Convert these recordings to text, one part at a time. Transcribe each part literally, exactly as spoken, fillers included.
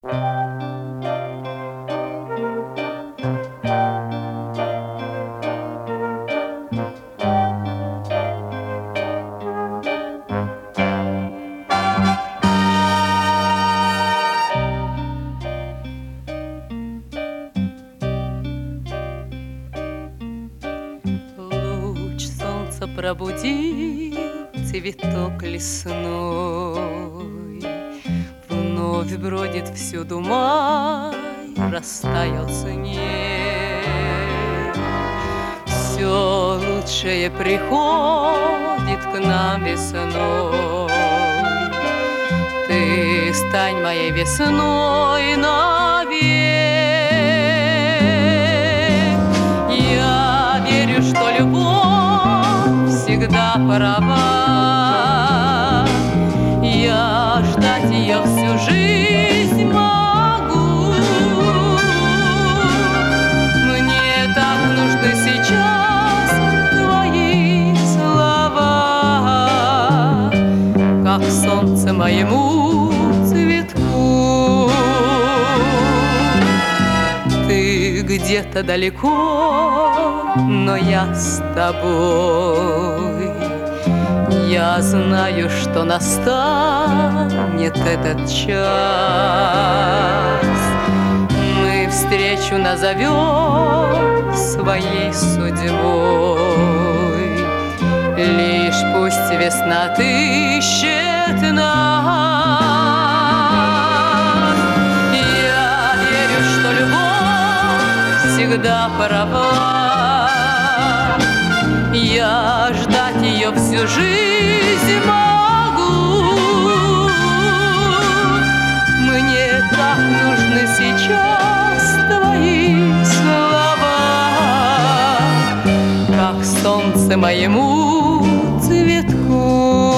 Луч солнца пробудил цветок лесной, вновь бродит всюду май, растаял снег. Все лучшее приходит к нам весной. Ты стань моей весной навек. Я верю, что любовь всегда права. Я ждать ее всю жизнь могу. Мне так нужны сейчас твои слова, как солнце моему цветку. Ты где-то далеко, но я с тобой. Я знаю, что настанет этот час. Мы встречу назовем своей судьбой. Лишь пусть весна отыщет нас. Я верю, что любовь всегда права. Я ждать ее всю жизнь могу. Мне так нужны сейчас твои слова, как солнце моему цветку.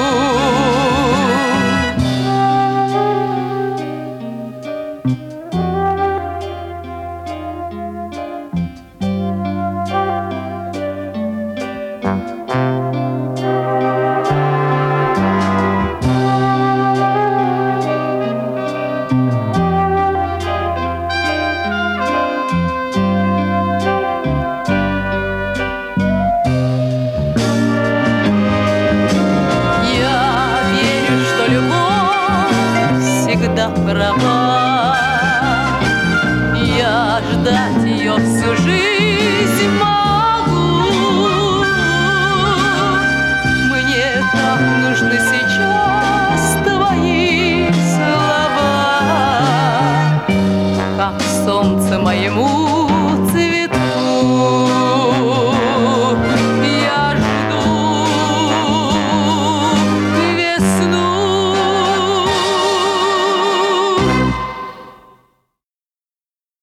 Права. Я ждать ее всю жизнь могу. Мне так нужны сейчас твои слова, как солнце моему цвету.